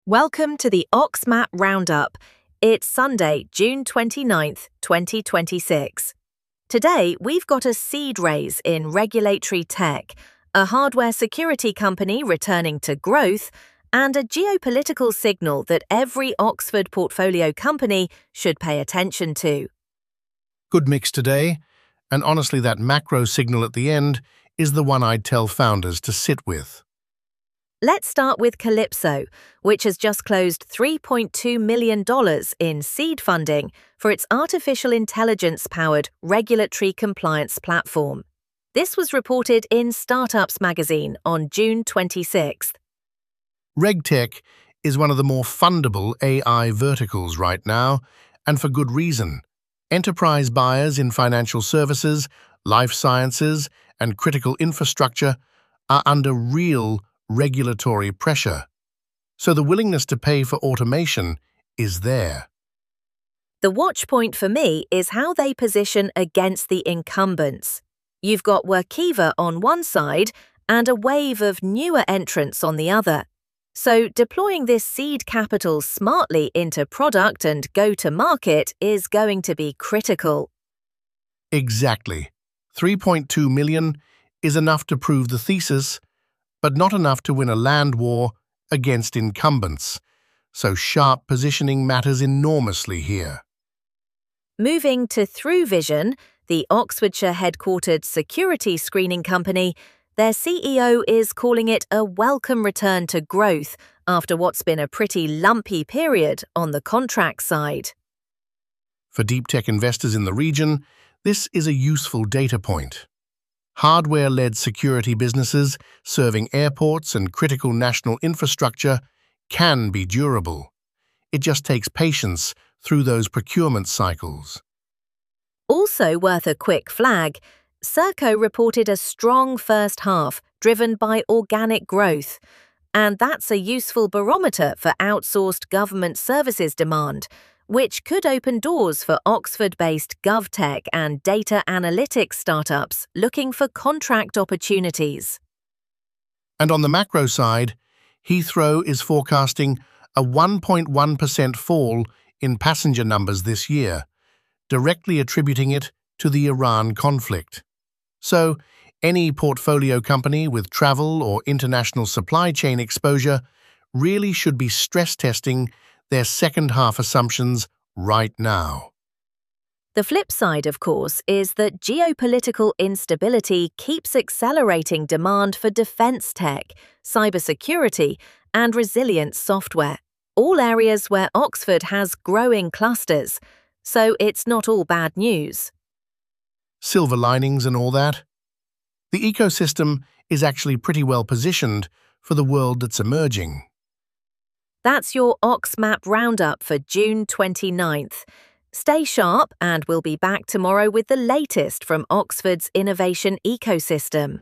Welcome to the OxMap Roundup. It's Sunday, June 29th, 2026. Today, we've got a seed raise in regulatory tech, a hardware security company returning to growth, and a geopolitical signal that every Oxford portfolio company should pay attention to. Good mix today, and honestly that macro signal at the end is the one I'd tell founders to sit with. Let's start with Calypso, which has just closed $3.2 million in seed funding for its artificial intelligence-powered regulatory compliance platform. This was reported in Startups magazine on June 26th. RegTech is one of the more fundable AI verticals right now, and for good reason. Enterprise buyers in financial services, life sciences, and critical infrastructure are under real regulatory pressure, so the willingness to pay for automation is there. The watch point for me is how they position against the incumbents. You've got Workiva on one side and a wave of newer entrants on the other. So deploying this seed capital smartly into product and go-to-market is going to be critical. Exactly. 3.2 million is enough to prove the thesis, but not enough to win a land war against incumbents, so sharp positioning matters enormously here. Moving to ThruVision, the Oxfordshire-headquartered security screening company, their CEO is calling it a welcome return to growth after what's been a pretty lumpy period on the contract side. For deep tech investors in the region, this is a useful data point. Hardware-led security businesses serving airports and critical national infrastructure can be durable. It just takes patience through those procurement cycles. Also worth a quick flag, Serco reported a strong first half driven by organic growth, and that's a useful barometer for outsourced government services demand, which could open doors for Oxford-based GovTech and data analytics startups looking for contract opportunities. And on the macro side, Heathrow is forecasting a 1.1% fall in passenger numbers this year, directly attributing it to the Iran conflict. So, any portfolio company with travel or international supply chain exposure really should be stress testing their second-half assumptions right now. The flip side, of course, is that geopolitical instability keeps accelerating demand for defense tech, cybersecurity, and resilient software, all areas where Oxford has growing clusters, so it's not all bad news. Silver linings and all that? The ecosystem is actually pretty well positioned for the world that's emerging. That's your OxMap Roundup for June 29th. Stay sharp, and we'll be back tomorrow with the latest from Oxford's innovation ecosystem.